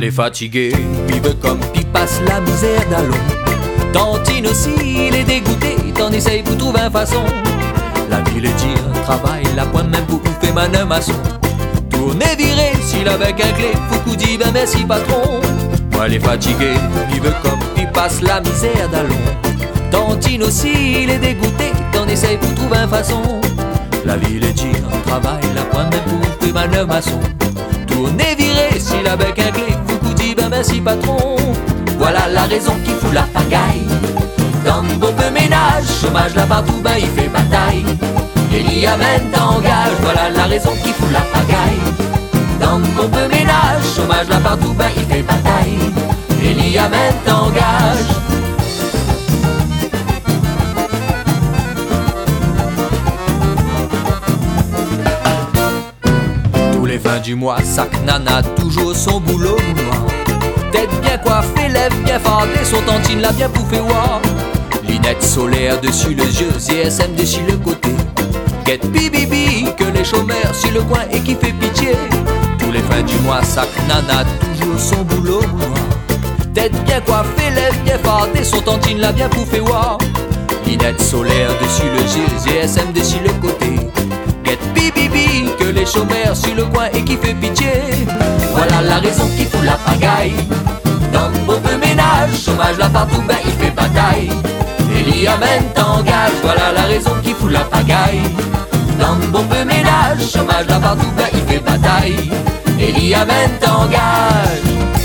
les fatigués vivent comme qui passe la misère d'allons. Tantine aussi, il est dégoûté, t'en essayes pour trouver une façon. La ville est dire, travail, la pointe même pour faire man maçon. Tourner, virer, s'il avec un clé, Foucault dit ben merci patron. Moi les fatigués vivent comme qui passe la misère d'allons. Tantine aussi, il est dégoûté, t'en essayes pour trouver une façon. La ville est dire, travail, la pointe même pour faire man maçon. Tourner, virer, s'il avec un clé, Foucault dit ben merci patron. Voilà la raison qui fout la pagaille. Dans le beau ménage, chômage là partout, ben il fait bataille. Et il y a même t'engage, voilà la raison qui fout la pagaille. Dans le beau ménage, chômage là partout, ben il fait bataille. Et il y a même t'engage. Tous les fins du mois, sac nana, toujours son boulot noir. Tête bien coiffée, lèvres bien fardées, son tantine l'a bien bouffé, wow. Lunettes solaires dessus les yeux, GSM dessus le côté. Get bibibi, que les chômeurs sur le coin et qui fait pitié. Tous les fins du mois, sac nana, toujours son boulot noir. Tête bien coiffée, lèvres bien fardées, son tantine l'a bien bouffé, wow. Lunettes solaires dessus les yeux, GSM dessus le côté. Get bibibi, que les chômeurs sur le coin et qui fait pitié. Voilà la raison qui fout la pagaille. Dans le beau ménage, chômage là partout, ben il fait bataille. Et il y a même t'engage, voilà la raison qui fout la pagaille. Dans le beau ménage, chômage là partout, ben il fait bataille. Et il y a même t'engage.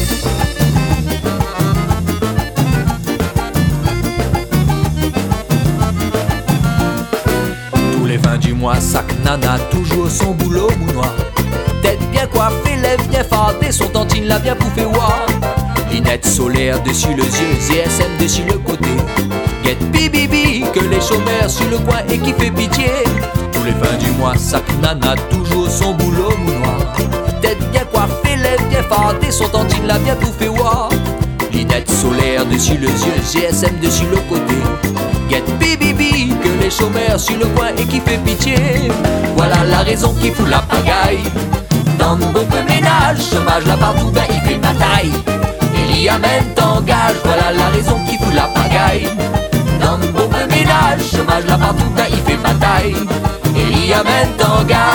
Tous les fins du mois, sac nana, toujours son boulot mounoir. Tête bien coiffée, lèvres bien fardées, son tantine l'a bien bouffé, wow. Lunettes solaires dessus les yeux, GSM dessus le côté. Get bibibi, que les chômeurs sur le coin et qui fait pitié. Tous les fins du mois, sac nana, toujours son boulot mounoir. Tête bien coiffée, lèvres bien fardées, son tantine l'a bien bouffé, wow. Lunettes solaires dessus les yeux, GSM dessus le côté. Get bibibi, que les chômeurs sur le coin et qui fait pitié. Voilà la raison qui fout la pagaille. Dans le beau ménage, chômage là partout, ben il fait bataille. Et il y a même t'engage, voilà la raison qui fout la pagaille. Dans le beau ménage, chômage là partout, ben il fait bataille. Et il y a même t'engage.